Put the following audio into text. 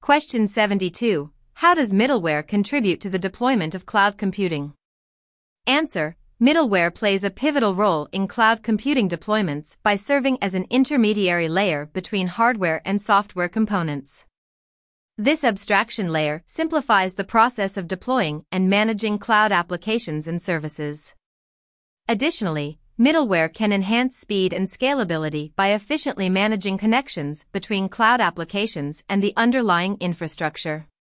Question 72. How does middleware contribute to the deployment of cloud computing? Answer. Middleware plays a pivotal role in cloud computing deployments by serving as an intermediary layer between hardware and software components. This abstraction layer simplifies the process of deploying and managing cloud applications and services. Additionally, middleware can enhance speed and scalability by efficiently managing connections between cloud applications and the underlying infrastructure.